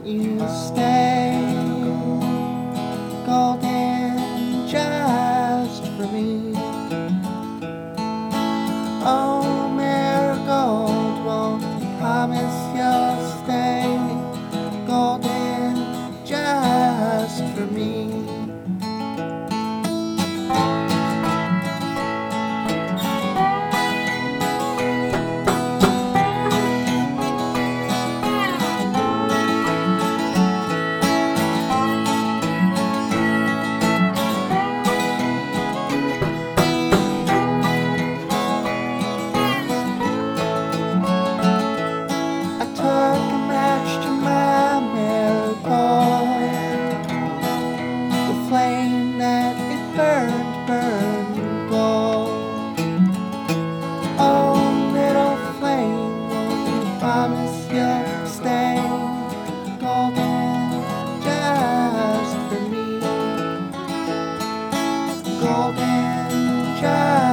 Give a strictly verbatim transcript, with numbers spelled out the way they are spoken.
you stay golden just for me? Oh, marigold, won't you promise you'll stay golden just for me? I took a match to my marigold. The flame that it burned, burned gold. Oh, little flame, won't you promise you'll stay golden just for me? Golden just